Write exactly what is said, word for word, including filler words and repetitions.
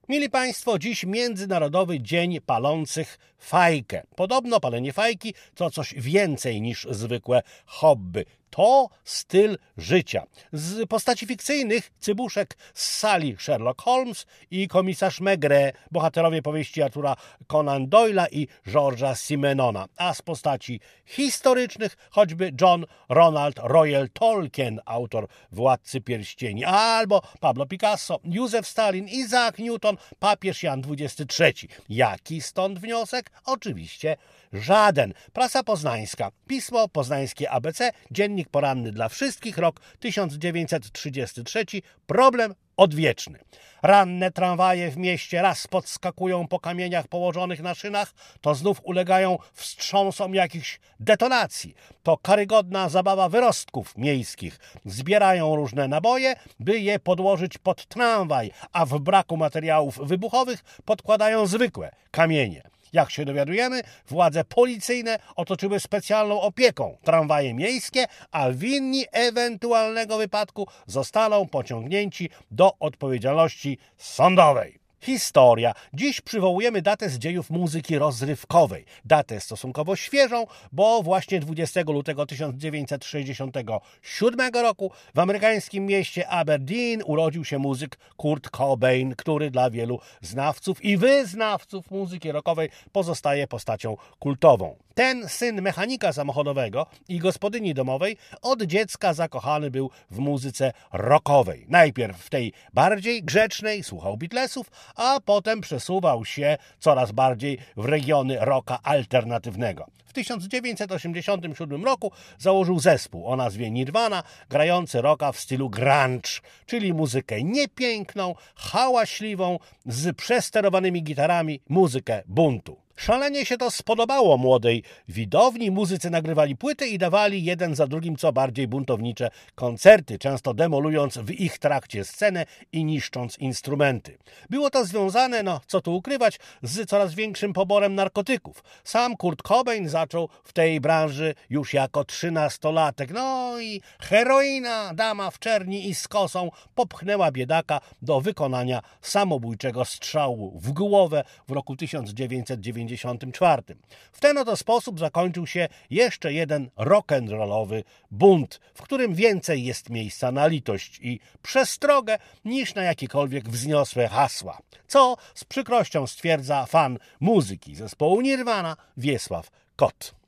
Mili Państwo, dziś Międzynarodowy Dzień Palących Fajkę. Podobno palenie fajki to coś więcej niż zwykłe hobby. To styl życia. Z postaci fikcyjnych cybuszek z sali Sherlock Holmes i komisarz Maigret, bohaterowie powieści Artura Conan Doyle'a i George'a Simenona, a z postaci historycznych choćby John Ronald Reuel Tolkien, autor Władcy Pierścieni, albo Pablo Picasso, Józef Stalin, Isaac Newton, papież Jan dwudziesty trzeci. Jaki stąd wniosek? Oczywiście żaden. Prasa Poznańska, Pismo Poznańskie A B C, Dziennik Poranny dla Wszystkich, rok tysiąc dziewięćset trzydziesty trzeci, problem odwieczny. Ranne tramwaje w mieście raz podskakują po kamieniach położonych na szynach, to znów ulegają wstrząsom jakichś detonacji. To karygodna zabawa wyrostków miejskich. Zbierają różne naboje, by je podłożyć pod tramwaj, a w braku materiałów wybuchowych podkładają zwykłe kamienie. Jak się dowiadujemy, władze policyjne otoczyły specjalną opieką tramwaje miejskie, a winni ewentualnego wypadku zostaną pociągnięci do odpowiedzialności sądowej. Historia. Dziś przywołujemy datę z dziejów muzyki rozrywkowej. Datę stosunkowo świeżą, bo właśnie dwudziestego lutego tysiąc dziewięćset sześćdziesiątego siódmego roku w amerykańskim mieście Aberdeen urodził się muzyk Kurt Cobain, który dla wielu znawców i wyznawców muzyki rockowej pozostaje postacią kultową. Ten syn mechanika samochodowego i gospodyni domowej od dziecka zakochany był w muzyce rockowej. Najpierw w tej bardziej grzecznej słuchał Beatlesów, a potem przesuwał się coraz bardziej w regiony rocka alternatywnego. W tysiąc dziewięćset osiemdziesiątym siódmym roku założył zespół o nazwie Nirvana, grający rocka w stylu grunge, czyli muzykę niepiękną, hałaśliwą, z przesterowanymi gitarami, muzykę buntu. Szalenie się to spodobało młodej widowni. Muzycy nagrywali płyty i dawali jeden za drugim co bardziej buntownicze koncerty, często demolując w ich trakcie scenę i niszcząc instrumenty. Było to związane, no co tu ukrywać, z coraz większym poborem narkotyków. Sam Kurt Cobain zaczął w tej branży już jako trzynastolatek. No i heroina, dama w czerni i z kosą popchnęła biedaka do wykonania samobójczego strzału w głowę w roku tysiąc dziewięćset dziewięćdziesiątym czwartym. W ten oto sposób zakończył się jeszcze jeden rock'n'rollowy bunt, w którym więcej jest miejsca na litość i przestrogę niż na jakiekolwiek wzniosłe hasła, co z przykrością stwierdza fan muzyki zespołu Nirvana Wiesław Kot.